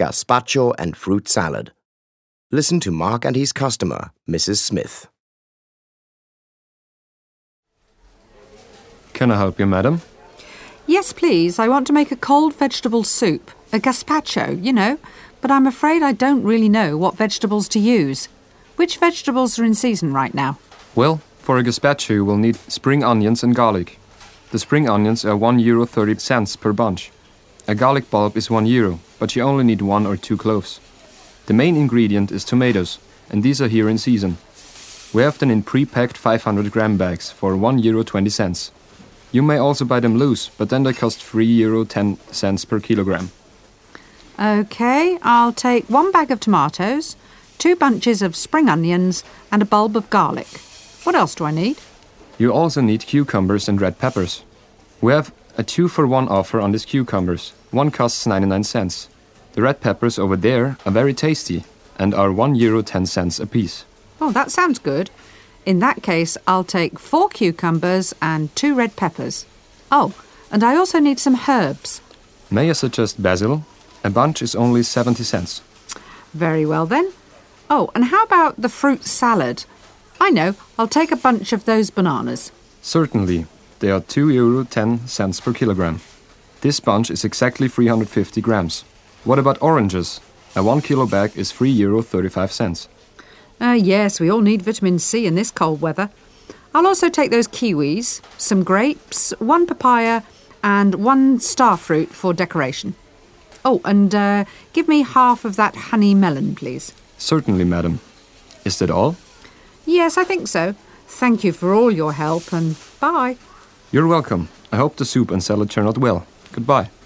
gazpacho and fruit salad. Listen to Mark and his customer, Mrs. Smith. Can I help you, madam? Yes, please. I want to make a cold vegetable soup. A gazpacho, you know. But I'm afraid I don't really know what vegetables to use. Which vegetables are in season right now? Well, for a gazpacho you will need spring onions and garlic. The spring onions are €1.30 per bunch. A garlic bulb is €1, but you only need 1 or 2 cloves. The main ingredient is tomatoes, and these are here in season. We have them in pre-packed 500-gram bags for €1.20. You may also buy them loose, but then they cost €3.10 per kilogram. OK, I'll take 1 bag of tomatoes, 2 bunches of spring onions and a bulb of garlic. What else do I need? You also need cucumbers and red peppers. We have a 2-for-1 offer on these cucumbers. One costs 99 cents. The red peppers over there are very tasty and are €1.10 a piece. Oh, that sounds good. In that case, I'll take 4 cucumbers and 2 red peppers. Oh, and I also need some herbs. May I suggest basil? A bunch is only 70 cents. Very well then. Oh, and how about the fruit salad? I know, I'll take a bunch of those bananas. Certainly. They are €2.10 per kilogram. This bunch is exactly 350 grams. What about oranges? A 1 kilo bag is €3.35. Yes, we all need vitamin C in this cold weather. I'll also take those kiwis, some grapes, 1 papaya and 1 star fruit for decoration. Oh, and give me half of that honey melon, please. Certainly, madam. Is that all? Yes, I think so. Thank you for all your help and bye. You're welcome. I hope the soup and salad turn out well. Goodbye.